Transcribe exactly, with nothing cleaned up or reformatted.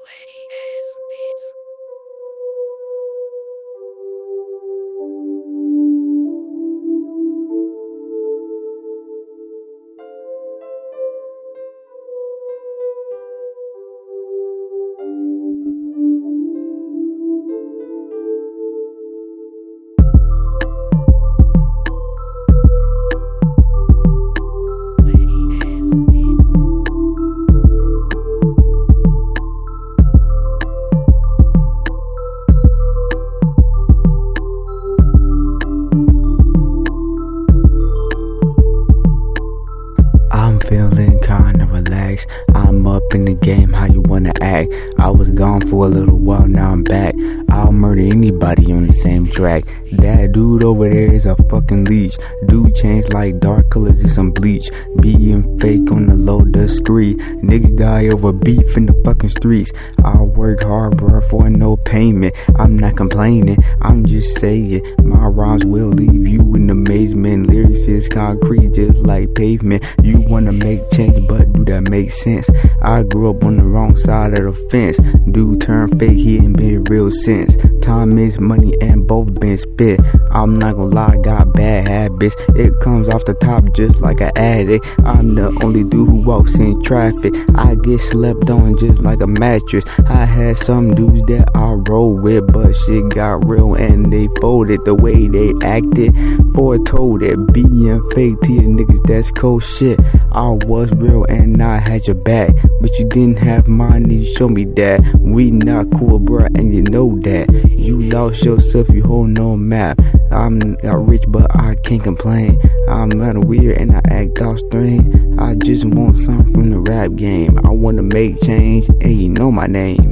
I'm feeling kinda relaxed. I'm up in the game, how you wanna act? I was gone for a little while, now I'm back. I'll murder anybody on the same track. That dude over there is a fucking leech. Dude changed like dark colors and some bleach. Being fake on the low discreet. Niggas die over beef in the fucking streets. I work hard, bro, for no payment. I'm not complaining, I'm just saying. My rhymes will leave you in amazement. Lyrics is concrete, just like pavement. You wanna make change, but do that make sense? I grew up on the wrong side of the fence. Dude turned fake, he ain't been real since. Time is money and both been spit. I'm not gonna lie, got bad habits. It comes off the top just like an addict. I'm the only dude who walks in traffic. I get slept on just like a mattress. I had some dudes that I roll with, but shit got real and they folded. The way they acted foretold it. Being fake to you niggas, that's cold shit. I was real and I had your back, but you didn't have mine and you show me that. We not cool, bruh, and you know that. You lost yourself, you hold no map. I'm not rich, but I can't complain. I'm not weird and I act all strange. I just want something from the rap game. I wanna make change, and you know my name.